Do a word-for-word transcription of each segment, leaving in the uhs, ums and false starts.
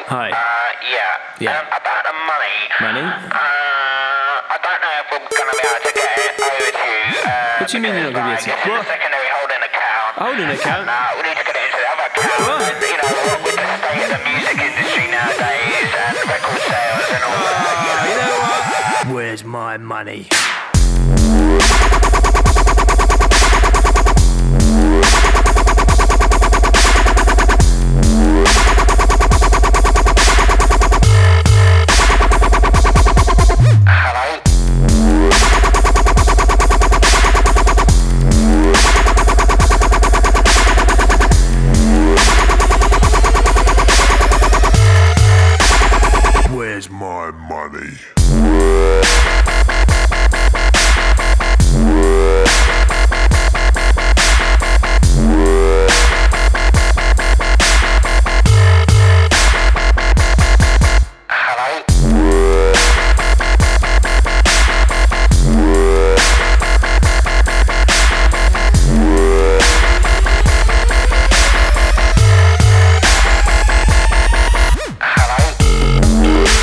Hi. Uh, yeah. Yeah. Um, about the money. Money? Uh, I don't know if we're going to be able to get it over to you. Uh, What do you mean you're not gonna be able because, to- like, This What? is a secondary holding account. Holding account? And, uh, we need to get it into the other account. What? And, you know, what with the state of the music industry nowadays and record sales and all that. Oh, you know what? Where's my money? Hello? Where's my money? Hello? Hello?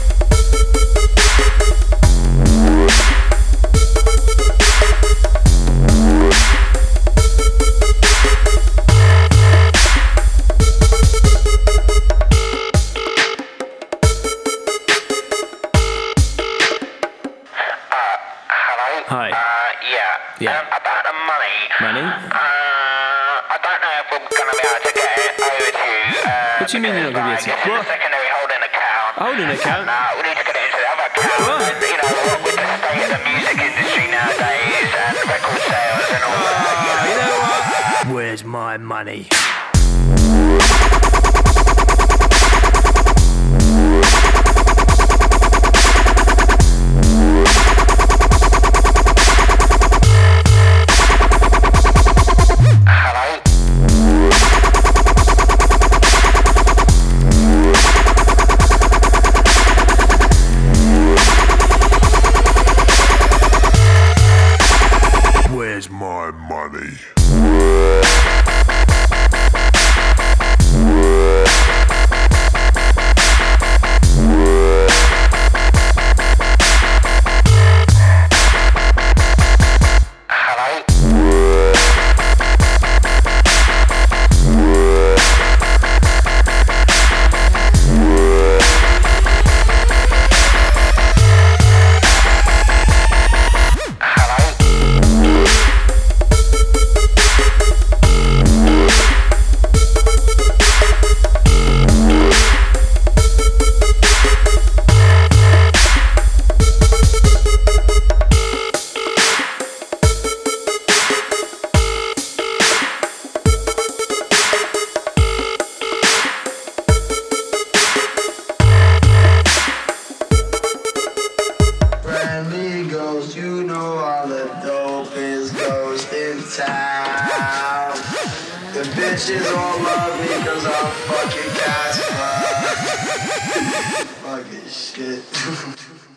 Hello? Hi. Uh, yeah. Yeah. Um, about the money. Money? Uh, I don't know if we're going to be able to get it over to you. Uh, What do you mean you're not gonna be because, able to- like, What? This is a secondary holding account. Holding account? And, uh, we need to get it into the other account. What? And, you know, what with the state of the music industry nowadays and record sales and all that. Oh, you know what? Where's my money? Hello? Where's my money? Hello? Hello? Friendly ghost, you know all the dopest ghosts in town. The bitches all love me cause I'm fucking Casper. Fucking shit.